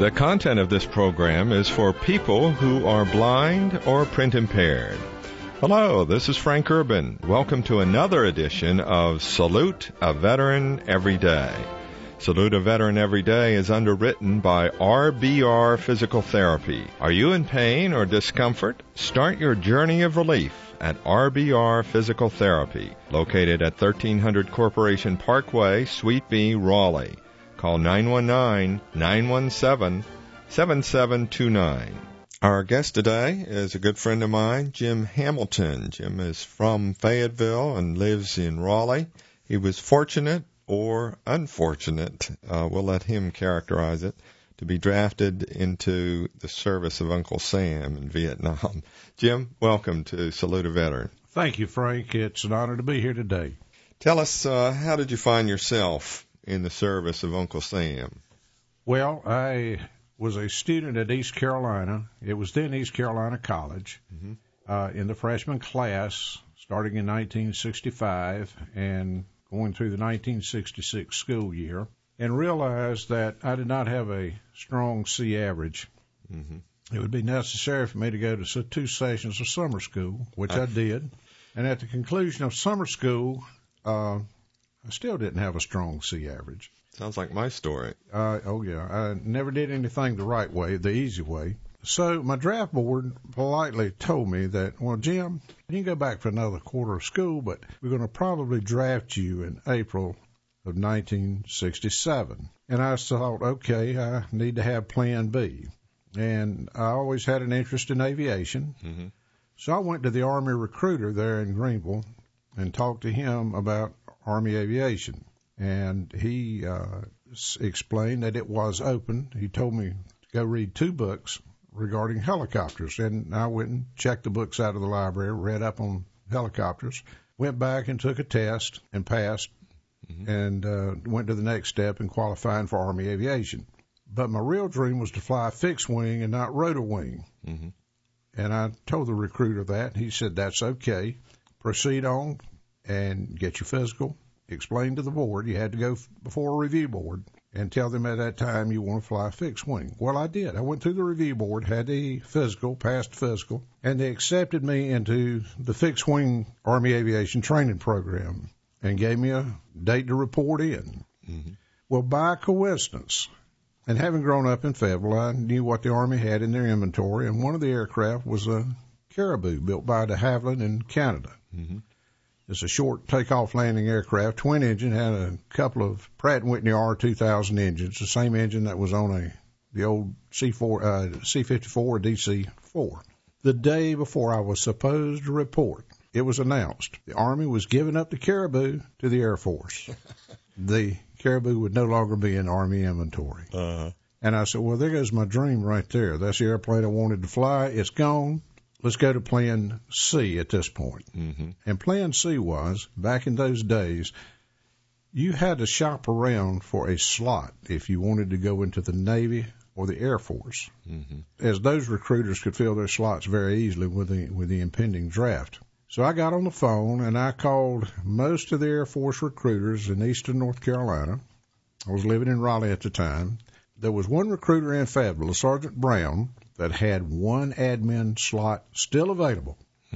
The content of this program is for people who are blind or print impaired. Hello, this is Frank Urban. Welcome to another edition of Salute a Veteran Every Day. Salute a Veteran Every Day is underwritten by RBR Physical Therapy. Are you in pain or discomfort? Start your journey of relief at RBR Physical Therapy, located at 1300 Corporation Parkway, Suite B, Raleigh. Call 919-917-7729. Our guest today is a good friend of mine, Jim Hamilton. Jim is from Fayetteville and lives in Raleigh. He was fortunate or unfortunate, we'll let him characterize it, to be drafted into the service of Uncle Sam in Vietnam. Jim, welcome to Salute a Veteran. Thank you, Frank. It's an honor to be here today. Tell us, how did you find yourself in the service of Uncle Sam? Well, I was a student at East Carolina. It was then East Carolina College, in the freshman class, starting in 1965 and going through the 1966 school year, and realized that I did not have a strong C average. It would be necessary for me to go to 2 sessions of summer school, which I did. And at the conclusion of summer school, I still didn't have a strong C average. Sounds like my story. I never did anything the right way, the easy way. So my draft board politely told me that, well, Jim, you can go back for another quarter of school, but we're going to probably draft you in April of 1967. And I thought, okay, I need to have plan B. And I always had an interest in aviation. So I went to the Army recruiter there in Greenville and talked to him about Army aviation. And he explained that it was open. He told me to go read 2 books regarding helicopters. And I went and checked the books out of the library, read up on helicopters, went back and took a test and passed, and went to the next step in qualifying for Army aviation. But my real dream was to fly fixed wing and not rotor wing. And I told the recruiter that. He said, that's okay. Proceed on and get your physical. Explain to the board you had to go before a review board and tell them at that time you want to fly fixed wing. Well, I did. I went through the review board, had the physical, passed the physical, and they accepted me into the fixed wing Army aviation training program and gave me a date to report in. Well, by coincidence, and having grown up in Fayetteville, I knew what the Army had in their inventory, and one of the aircraft was a Caribou built by de Havilland in Canada. It's a short takeoff landing aircraft, twin engine, had a couple of Pratt & Whitney R2000 engines, the same engine that was on the old C-54 DC-4. The day before I was supposed to report, it was announced the Army was giving up the Caribou to the Air Force. The Caribou would no longer be in Army inventory. And I said, well, there goes my dream right there. That's the airplane I wanted to fly. It's gone. Let's go to plan C at this point. And plan C was, back in those days, you had to shop around for a slot if you wanted to go into the Navy or the Air Force, as those recruiters could fill their slots very easily with the impending draft. So I got on the phone, and I called most of the Air Force recruiters in eastern North Carolina. I was living in Raleigh at the time. There was one recruiter in Fayetteville, Sergeant Brown, that had one admin slot still available.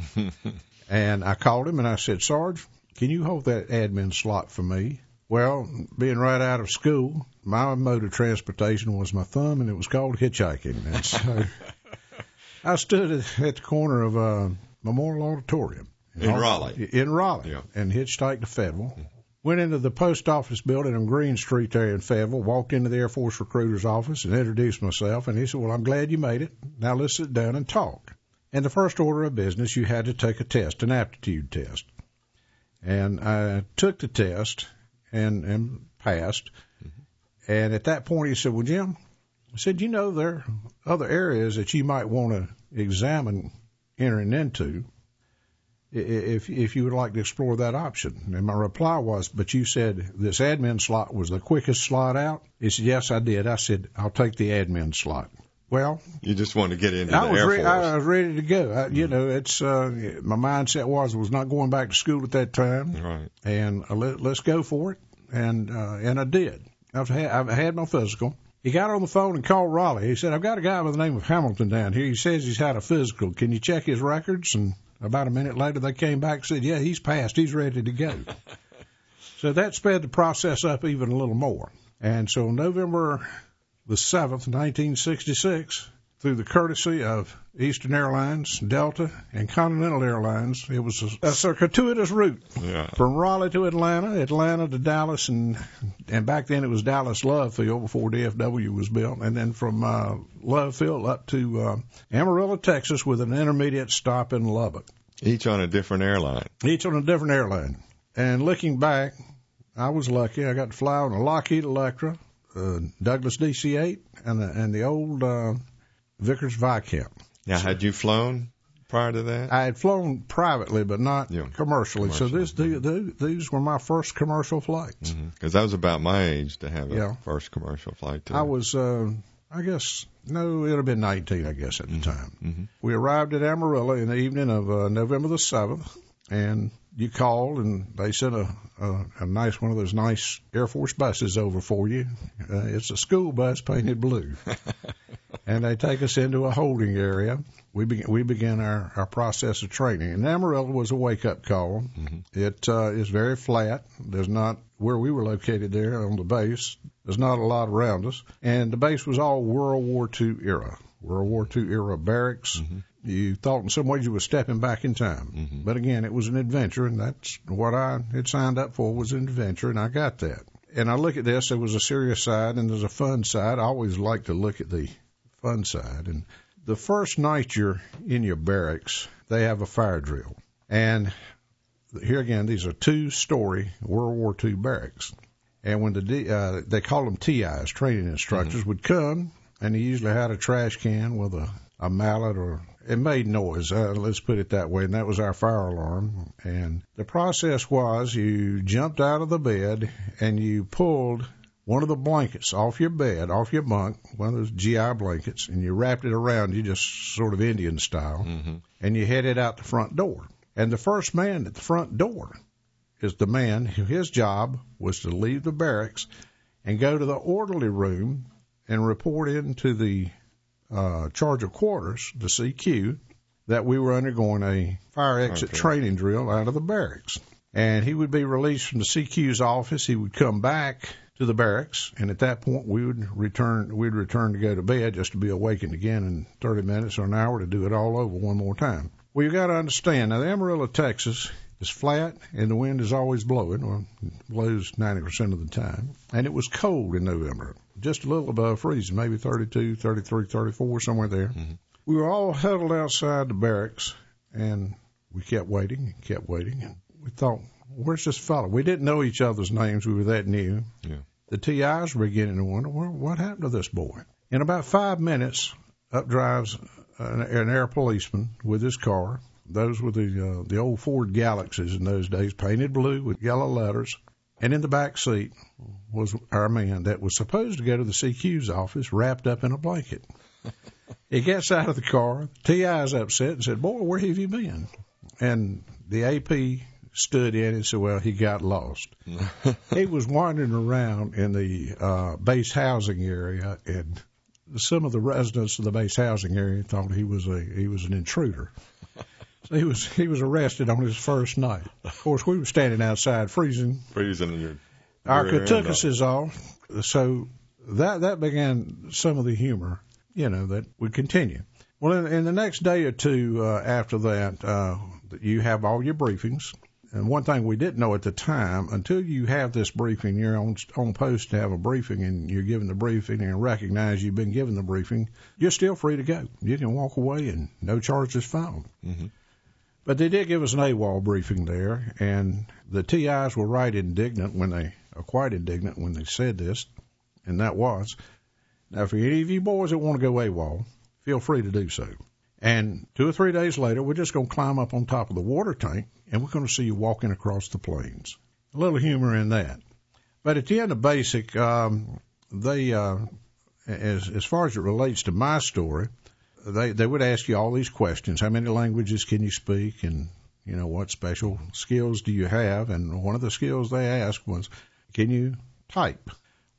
And I called him and I said, Sarge, can you hold that admin slot for me? Well, being right out of school, my mode of transportation was my thumb, and it was called hitchhiking. And so I stood at the corner of Memorial Auditorium. In Raleigh? In Raleigh, yeah. And hitchhiked to Fayetteville. Went into the post office building on Green Street there in Fayetteville, walked into the Air Force recruiter's office and introduced myself. And he said, well, I'm glad you made it. Now let's sit down and talk. And the first order of business, you had to take a test, an aptitude test. And I took the test and passed. And at that point, he said, well, Jim, I said, you know, there are other areas that you might want to examine entering into if you would like to explore that option. And my reply was, but you said this admin slot was the quickest slot out? He said, yes, I did. I said, I'll take the admin slot. Well, you just want to get into the Air Force. I was ready to go. You know, it's my mindset was not going back to school at that time. Right. And let's go for it. And I did. I've had my physical. He got on the phone and called Raleigh. He said, I've got a guy by the name of Hamilton down here. He says he's had a physical. Can you check his records? And about a minute later, they came back and said, yeah, he's passed. He's ready to go. So that sped the process up even a little more. And so November the 7th, 1966, through the courtesy of Eastern Airlines, Delta, and Continental Airlines, it was a circuitous route from Raleigh to Atlanta, Atlanta to Dallas, and back then it was Dallas Love Field before DFW was built, and then from Love Field up to Amarillo, Texas, with an intermediate stop in Lubbock. Each on a different airline. Each on a different airline. And looking back, I was lucky. I got to fly on a Lockheed Electra, Douglas DC-8, and the old Vickers Viscount. Now, had you flown prior to that? I had flown privately, but not commercially. So these were my first commercial flights. Because that was about my age to have a first commercial flight, too. I was, I guess, no, it would have been 19, I guess, at the time. We arrived at Amarillo in the evening of November the 7th, and you called, and they sent a nice one of those nice Air Force buses over for you. It's a school bus painted blue. And they take us into a holding area. We began our process of training. And Amarillo was a wake-up call. It is very flat. There's not, where we were located there on the base, there's not a lot around us. And the base was all World War II era. World War II era barracks. You thought in some ways you were stepping back in time. But again, it was an adventure, and that's what I had signed up for, was an adventure, and I got that. And I look at this, there was a serious side and there's a fun side. I always like to look at the fun side. And the first night you're in your barracks, they have a fire drill. And here again, these are 2-story World War II barracks. And when they call them TIs, training instructors, would come, and he usually had a trash can with a mallet, or it made noise, let's put it that way, and that was our fire alarm. And the process was you jumped out of the bed and you pulled one of the blankets off your bed, off your bunk, one of those GI blankets, and you wrapped it around you just sort of Indian style, and you headed out the front door. And the first man at the front door is the man who his job was to leave the barracks and go to the orderly room and report into the charge of quarters, the CQ, that we were undergoing a fire exit training drill out of the barracks. And he would be released from the CQ's office. He would come back to the barracks, and at that point we'd return to go to bed, just to be awakened again in 30 minutes or an hour to do it all over one more time. Well, you got to understand, now the Amarillo, Texas is flat, and the wind is always blowing, or blows 90% of the time. And it was cold in November, just a little above freezing, maybe 32, 33, 34, somewhere there. We were all huddled outside the barracks, and we kept waiting, and we thought, where's this fellow? We didn't know each other's names. We were that new. The TIs were beginning to wonder, well, what happened to this boy? In about 5 minutes, up drives an air policeman with his car. Those were the old Ford Galaxies in those days, painted blue with yellow letters. And in the back seat was our man that was supposed to go to the CQ's office wrapped up in a blanket. He gets out of the car. TI's upset and said, boy, where have you been? And the AP stood in and said, well, he got lost. He was wandering around in the base housing area, and some of the residents of the base housing area thought he was an intruder. So he was arrested on his first night. Of course, we were standing outside freezing. And our katukas is off. So that began some of the humor, that would continue. Well, in the next day or two after that, you have all your briefings. And one thing we didn't know at the time, until you have this briefing, you're on post to have a briefing, and you're given the briefing and recognize you've been given the briefing, you're still free to go. You can walk away and no charges filed. But they did give us an AWOL briefing there, and the TIs were quite indignant when they said this, and that was, now for any of you boys that want to go AWOL, feel free to do so. And 2 or 3 days later, we're just going to climb up on top of the water tank, and we're going to see you walking across the plains. A little humor in that. But at the end of basic, they, as far as it relates to my story, they would ask you all these questions. How many languages can you speak? And, what special skills do you have? And one of the skills they asked was, can you type?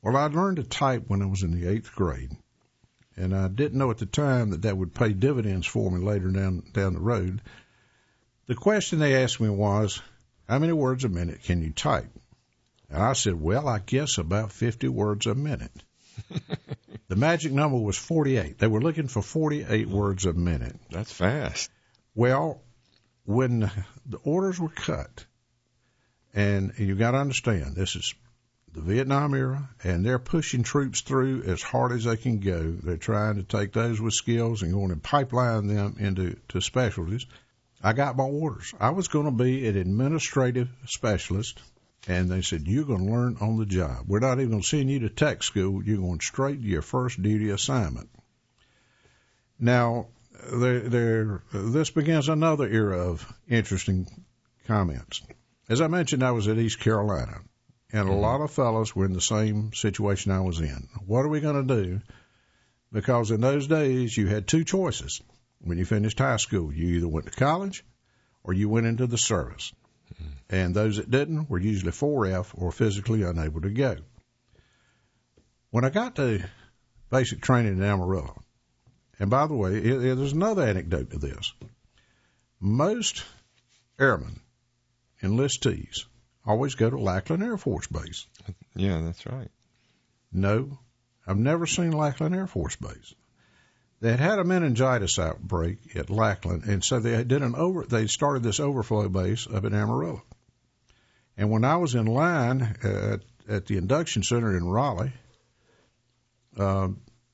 Well, I learned to type when I was in the 8th grade, and I didn't know at the time that would pay dividends for me later down the road. The question they asked me was, how many words a minute can you type? And I said, well, I guess about 50 words a minute. The magic number was 48. They were looking for 48 words a minute. That's fast. Well, when the orders were cut, and you got to understand, this is the Vietnam era, and they're pushing troops through as hard as they can go. They're trying to take those with skills and going to pipeline them into specialties. I got my orders. I was going to be an administrative specialist, and they said, you're going to learn on the job. We're not even going to send you to tech school. You're going straight to your first duty assignment. Now, this begins another era of interesting comments. As I mentioned, I was at East Carolina, and a lot of fellows were in the same situation I was in. What are we going to do? Because in those days, you had two choices. When you finished high school, you either went to college or you went into the service. And those that didn't were usually 4F or physically unable to go. When I got to basic training in Amarillo, and by the way, there's another anecdote to this. Most airmen, enlistees, always go to Lackland Air Force Base. Yeah, that's right. No, I've never seen Lackland Air Force Base. They had a meningitis outbreak at Lackland, and so they started this overflow base up in Amarillo. And when I was in line at the induction center in Raleigh, I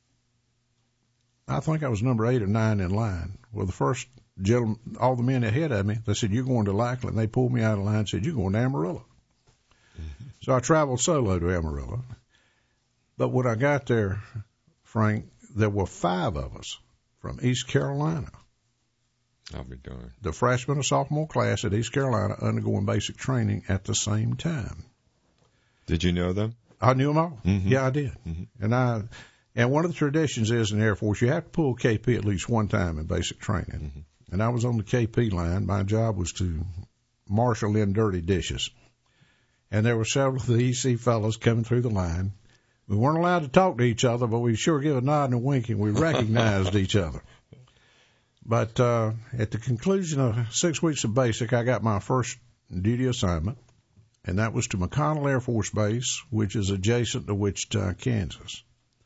think I was number 8 or 9 in line. Well, the first gentleman, all the men ahead of me, they said, you're going to Lackland. They pulled me out of line and said, you're going to Amarillo. Mm-hmm. So I traveled solo to Amarillo. But when I got there, Frank, there were 5 of us from East Carolina. I'll be darned. The freshman and sophomore class at East Carolina undergoing basic training at the same time. Did you know them? I knew them all. Mm-hmm. Yeah, I did. Mm-hmm. And one of the traditions is in the Air Force, you have to pull KP at least one time in basic training. Mm-hmm. And I was on the KP line. My job was to marshal in dirty dishes. And there were several of the EC fellows coming through the line. We weren't allowed to talk to each other, but we sure give a nod and a wink, and we recognized each other. But at the conclusion of 6 weeks of basic, I got my first duty assignment, and that was to McConnell Air Force Base, which is adjacent to Wichita, Kansas.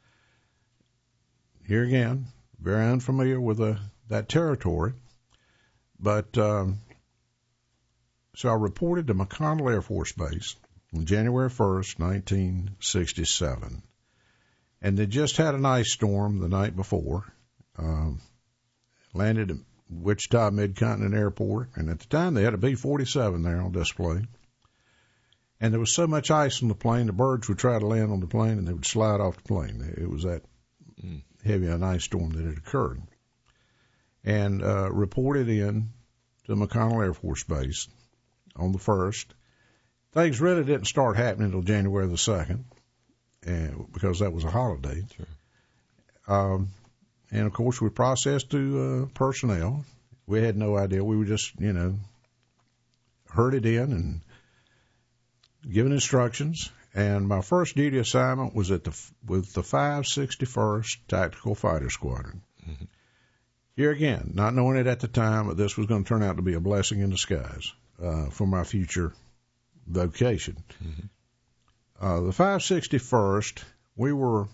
Here again, very unfamiliar with that territory, but so I reported to McConnell Air Force Base on January 1st, 1967. And they just had an ice storm the night before. Landed at Wichita Mid-Continent Airport, and at the time they had a B-47 there on display. And there was so much ice on the plane, the birds would try to land on the plane and they would slide off the plane. It was that heavy an ice storm that had occurred. And reported in to McConnell Air Force Base on the 1st. Things really didn't start happening until January the 2nd, because that was a holiday. Sure. And, of course, we processed through personnel. We had no idea. We were just, herded in and given instructions. And my first duty assignment was with the 561st Tactical Fighter Squadron. Mm-hmm. Here again, not knowing it at the time, but this was going to turn out to be a blessing in disguise for my future vocation. Mm-hmm. The 561st, we were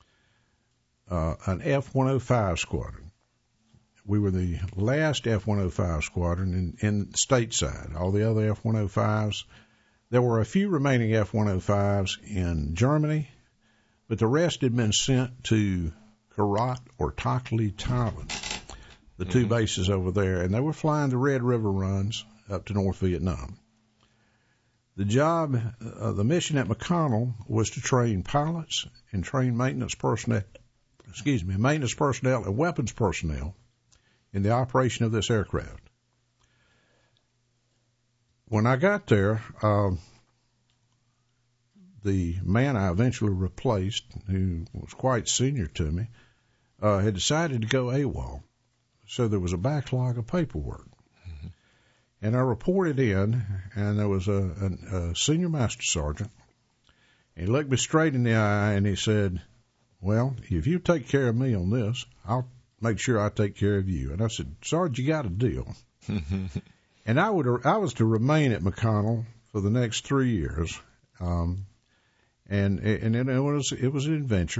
an F-105 squadron. We were the last F-105 squadron in stateside. All the other F-105s, there were a few remaining F-105s in Germany, but the rest had been sent to Herat or Takli, Thailand, the two bases over there, and they were flying the Red River runs up to North Vietnam. The job, the mission at McConnell was to train pilots and train maintenance personnel and weapons personnel in the operation of this aircraft. When I got there, the man I eventually replaced, who was quite senior to me, had decided to go AWOL. So there was a backlog of paperwork. Mm-hmm. And I reported in, and there was a senior master sergeant, He looked me straight in the eye and he said, "Well, if you take care of me on this, I'll make sure I take care of you." And I said, "Sarge, you got a deal." And I was to remain at McConnell for the next 3 years, and it was an adventure.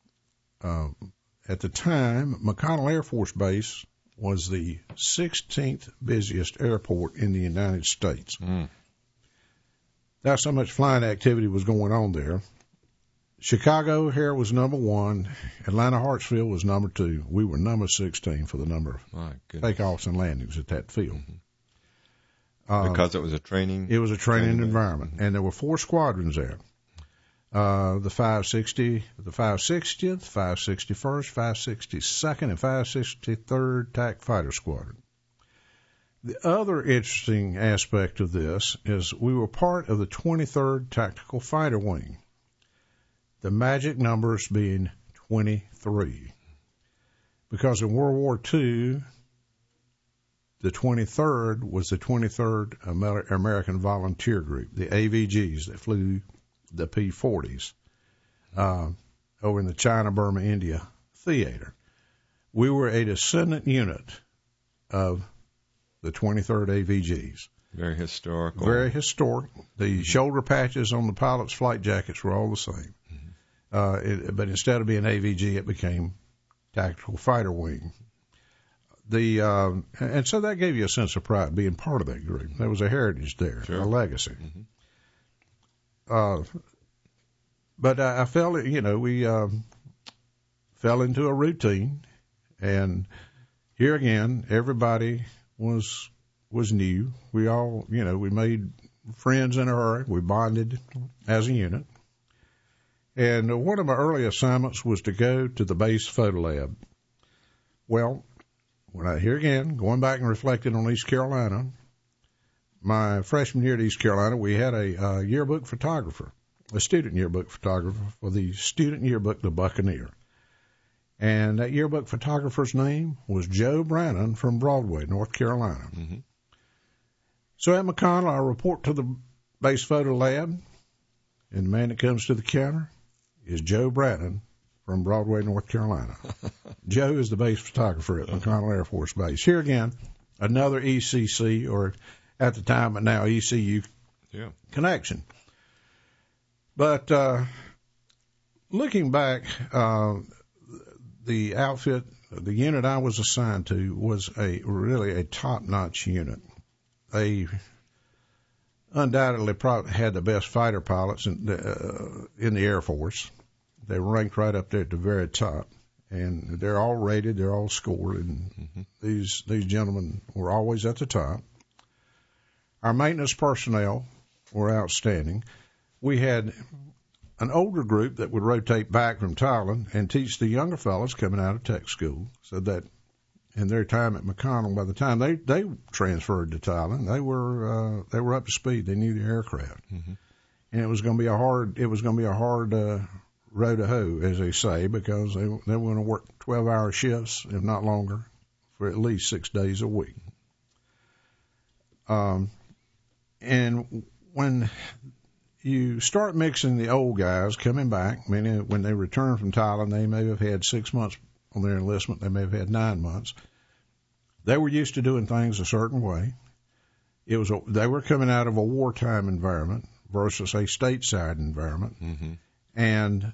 At the time, McConnell Air Force Base was the 16th busiest airport in the United States. That's how much flying activity was going on there. Chicago O'Hare was number 1. Atlanta Hartsfield was number 2. We were number 16 for the number of takeoffs and landings at that field. Because it was a training? It was a training environment. And there were 4 squadrons there. The 560th, 561st, 562nd, and 563rd TAC Fighter Squadron. The other interesting aspect of this is we were part of the 23rd Tactical Fighter Wing, the magic numbers being 23. Because in World War II, the 23rd was the 23rd American Volunteer Group, the AVGs that flew the P-40s over in the China, Burma, India theater. We were a descendant unit of the 23rd AVGs. Very historical. Very historic. The shoulder patches on the pilots' flight jackets were all the same. But instead of being AVG, it became Tactical Fighter Wing. And so that gave you a sense of pride being part of that group. There was a heritage there, a legacy. But I felt, we fell into a routine, and here again, everybody was new. We all, we made friends in a hurry. We bonded as a unit. And one of my early assignments was to go to the base photo lab. Well, here again, going back and reflecting on East Carolina, my freshman year at East Carolina, we had a yearbook photographer, a student yearbook photographer for the student yearbook, The Buccaneer. And that yearbook photographer's name was Joe Brannon from Broadway, North Carolina. So at McConnell, I report to the base photo lab, and the man that comes to the counter is Joe Brannon from Broadway, North Carolina. Joe is the base photographer at McConnell Air Force Base. Here again, another ECC, or at the time, but now ECU connection. But looking back, the outfit, the unit I was assigned to was really a top-notch unit. They undoubtedly probably had the best fighter pilots in the Air Force. They were ranked right up there at the very top, and they're all rated, they're all scored, and these gentlemen were always at the top. Our maintenance personnel were outstanding. We had an older group that would rotate back from Thailand and teach the younger fellows coming out of tech school, so that in their time at McConnell, by the time they transferred to Thailand, they were up to speed. They knew the aircraft, and it was going to be a hard row to hoe, as they say, because they were going to work 12-hour shifts, if not longer, for at least 6 days a week. And when you start mixing the old guys coming back, meaning when they return from Thailand, they may have had 6 months on their enlistment, they may have had 9 months. They were used to doing things a certain way. They were coming out of a wartime environment versus a stateside environment, and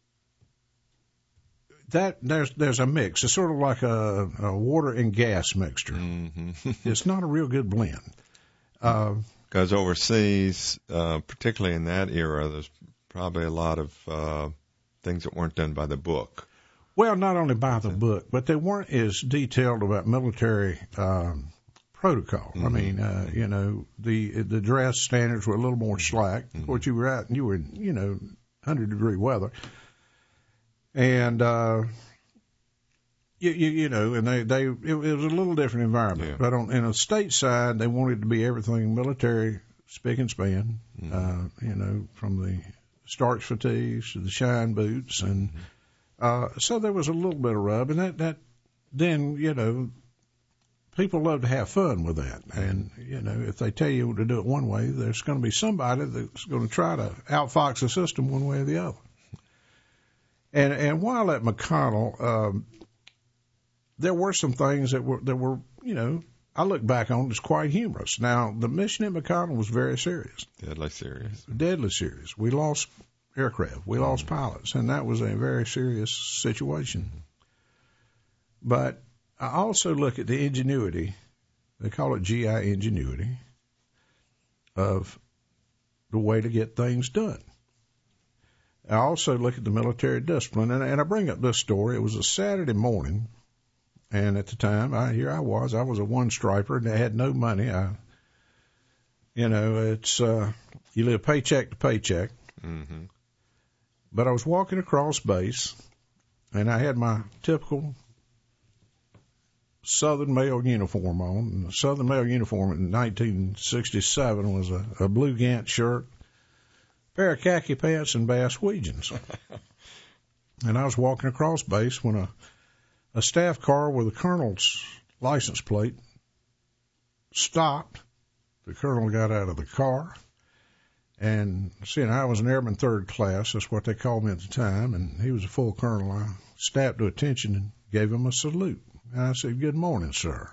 that there's a mix. It's sort of like a water and gas mixture. It's not a real good blend. Because overseas, particularly in that era, there's probably a lot of things that weren't done by the book. Well, not only by the book, but they weren't as detailed about military protocol. I mean, the dress standards were a little more slack. Of course, you were out, and you were in, 100-degree weather, and and it was a little different environment. But in a stateside, they wanted to be everything military, spick and span. From the starch fatigues to the shine boots, and so there was a little bit of rub, and that then people love to have fun with that. And, you know, if they tell you to do it one way, there's going to be somebody that's going to try to outfox the system one way or the other. And while at McConnell, there were some things that were, you know, I look back on as quite humorous. Now, the mission at McConnell was very serious. Deadly serious. Deadly serious. We lost aircraft. We lost pilots, and that was a very serious situation. But I also look at the ingenuity, they call it GI ingenuity, of the way to get things done. I also look at the military discipline, and I bring up this story. It was a Saturday morning, and at the time, I was a one-striper, and I had no money. It's you live paycheck to paycheck. Mm-hmm. But I was walking across base, and I had my typical Southern male uniform on. And the Southern male uniform in 1967 was a blue Gant shirt, pair of khaki pants, and bass Weegians. And I was walking across base when a staff car with a colonel's license plate stopped. The colonel got out of the car, and seeing I was an airman third class, that's what they called me at the time, and he was a full colonel, I snapped to attention and gave him a salute. And I said, "Good morning, sir."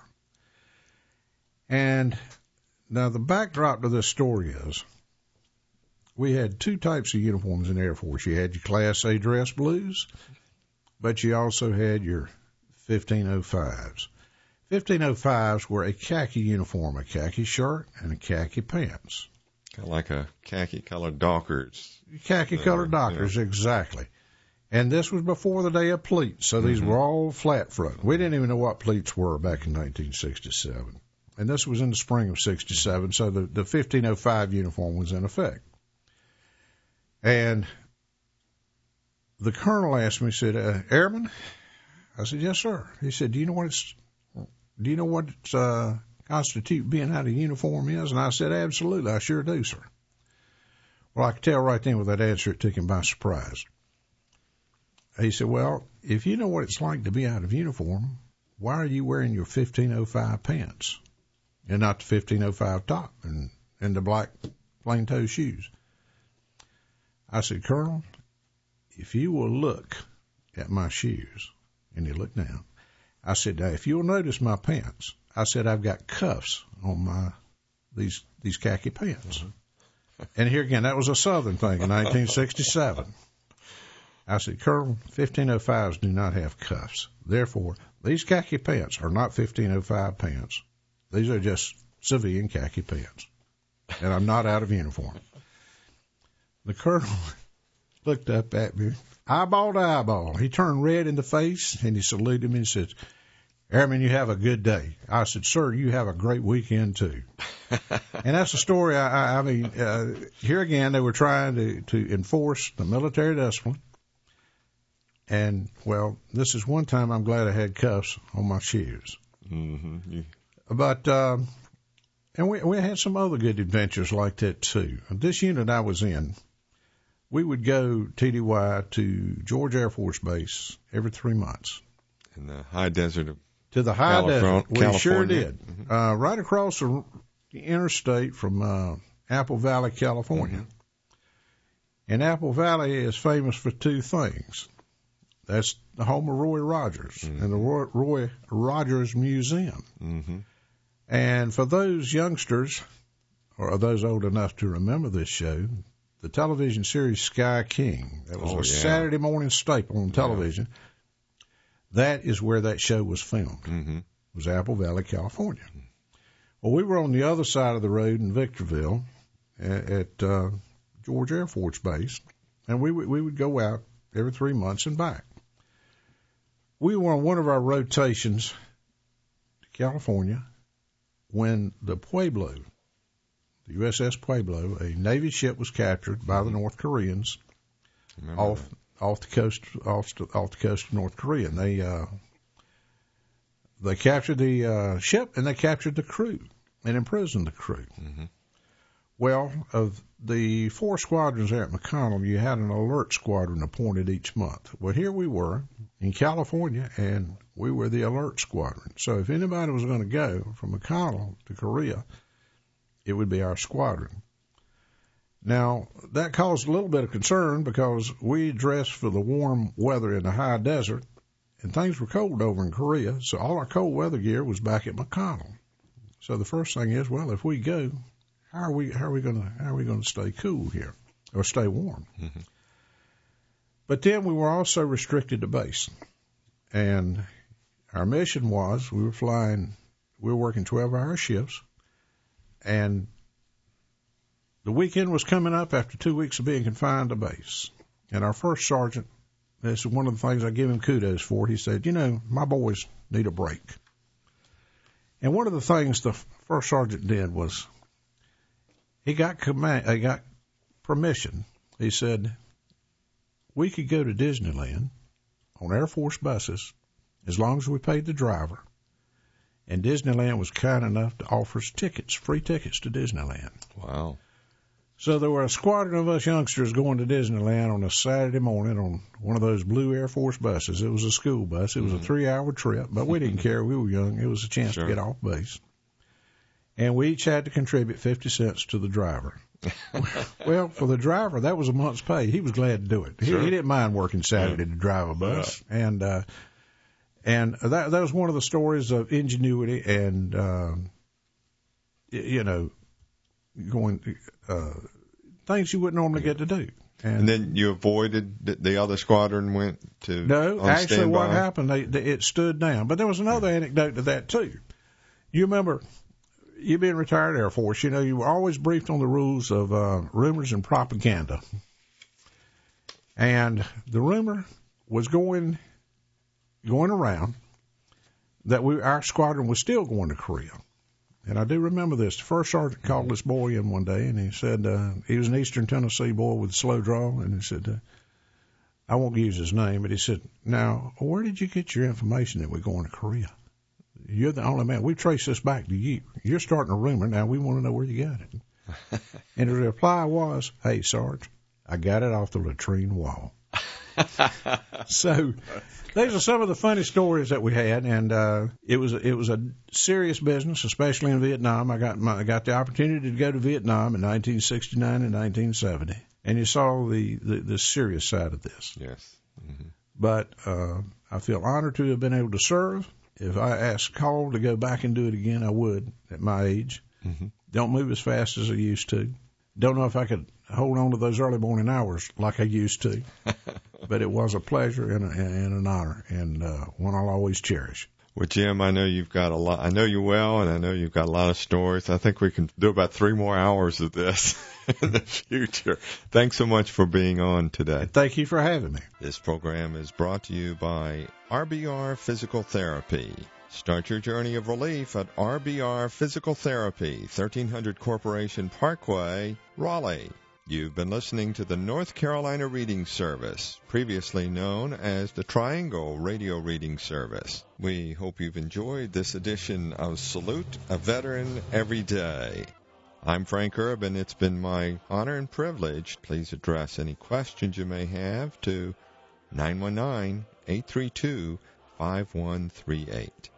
And now the backdrop to this story is we had two types of uniforms in the Air Force. You had your Class A dress blues, but you also had your 1505s. 1505s were a khaki uniform, a khaki shirt, and a khaki pants. Kind of like a khaki-colored Dockers. Khaki-colored Dockers, yeah. Exactly. And this was before the day of pleats, so these were all flat front. We didn't even know what pleats were back in 1967. And this was in the spring of 67, so the 1505 uniform was in effect. And the colonel asked me, he said, "Airman?" I said, "Yes, sir." He said, Do you know what constitute being out of uniform is?" And I said, "Absolutely, I sure do, sir." Well, I could tell right then with that answer, it took him by surprise. He said, "Well, if you know what it's like to be out of uniform, why are you wearing your 1505 pants and not the 1505 top and the black plain-toe shoes?" I said, "Colonel, if you will look at my shoes," and he looked down, I said, "Now, if you'll notice my pants," I said, "I've got cuffs on these khaki pants." And here again, that was a Southern thing in 1967. I said, "Colonel, 1505s do not have cuffs. Therefore, these khaki pants are not 1505 pants. These are just civilian khaki pants. And I'm not out of uniform." The colonel looked up at me, eyeball to eyeball. He turned red in the face, and he saluted me and said, "Airman, you have a good day." I said, "Sir, you have a great weekend, too." And that's the story. I mean, here again, they were trying to enforce the military discipline. And, well, this is one time I'm glad I had cuffs on my shoes. Mm-hmm. Yeah. But, and we had some other good adventures like that, too. This unit I was in, we would go TDY to George Air Force Base every 3 months. In the high desert of to the high desert. We California. Sure did. Mm-hmm. Right across the interstate from Apple Valley, California. Mm-hmm. And Apple Valley is famous for two things. That's the home of Roy Rogers and the Roy Rogers Museum. Mm-hmm. And for those youngsters, or those old enough to remember this show, the television series Sky King, that was Saturday morning staple on television. Yeah. That is where that show was filmed. Mm-hmm. It was Apple Valley, California. Well, we were on the other side of the road in Victorville at George Air Force Base, and we would go out every 3 months and back. We were on one of our rotations to California when the Pueblo, the USS Pueblo, a Navy ship, was captured by the North Koreans off the coast of North Korea. And they captured the ship and they captured the crew and imprisoned the crew. Mm-hmm. Well, of the 4 squadrons there at McConnell, you had an alert squadron appointed each month. Well, here we were in California, and we were the alert squadron. So if anybody was going to go from McConnell to Korea, it would be our squadron. Now, that caused a little bit of concern because we dressed for the warm weather in the high desert, and things were cold over in Korea, so all our cold weather gear was back at McConnell. So the first thing is, well, if we go, how are we going to stay cool here or stay warm? Mm-hmm. But then we were also restricted to base, and our mission was we were working 12-hour shifts, and the weekend was coming up after 2 weeks of being confined to base. And our first sergeant, this is one of the things I give him kudos for, he said, my boys need a break. And one of the things the first sergeant did was he got permission. He said, we could go to Disneyland on Air Force buses as long as we paid the driver. And Disneyland was kind enough to offer us free tickets to Disneyland. Wow. So there were a squadron of us youngsters going to Disneyland on a Saturday morning on one of those blue Air Force buses. It was a school bus. It was a 3-hour trip, but we didn't care. We were young. It was a chance to get off base. And we each had to contribute 50 cents to the driver. Well, for the driver, that was a month's pay. He was glad to do it. He didn't mind working Saturday to drive a bus. Yeah. And that was one of the stories of ingenuity and, going things you wouldn't normally get to do. And then you avoided the other squadron went to No, actually standby. What happened, it stood down. But there was another anecdote to that, too. You remember, you being retired Air Force, you were always briefed on the rules of rumors and propaganda. And the rumor was going around that our squadron was still going to Korea. And I do remember this. The first sergeant called this boy in one day, and he said he was an Eastern Tennessee boy with a slow drawl, and he said, I won't use his name, but he said, now, where did you get your information that we're going to Korea? You're the only man. We trace this back to you. You're starting a rumor. Now we want to know where you got it. And the reply was, hey, Sarge, I got it off the latrine wall. So these are some of the funny stories that we had, and it was a serious business, especially in Vietnam. I got the opportunity to go to Vietnam in 1969 and 1970, and you saw the serious side of this. Yes. Mm-hmm. But I feel honored to have been able to serve. If I asked Cole to go back and do it again, I would at my age. Mm-hmm. Don't move as fast as I used to. Don't know if I could hold on to those early morning hours like I used to, but it was a pleasure and an honor, and one I'll always cherish. Well, Jim, I know you've got a lot. I know you well, and I know you've got a lot of stories. I think we can do about 3 more hours of this in the future. Thanks so much for being on today. Thank you for having me. This program is brought to you by RBR Physical Therapy. Start your journey of relief at RBR Physical Therapy, 1300 Corporation Parkway, Raleigh. You've been listening to the North Carolina Reading Service, previously known as the Triangle Radio Reading Service. We hope you've enjoyed this edition of Salute a Veteran Every Day. I'm Frank Urban. It's been my honor and privilege. Please address any questions you may have to 919-832-5138.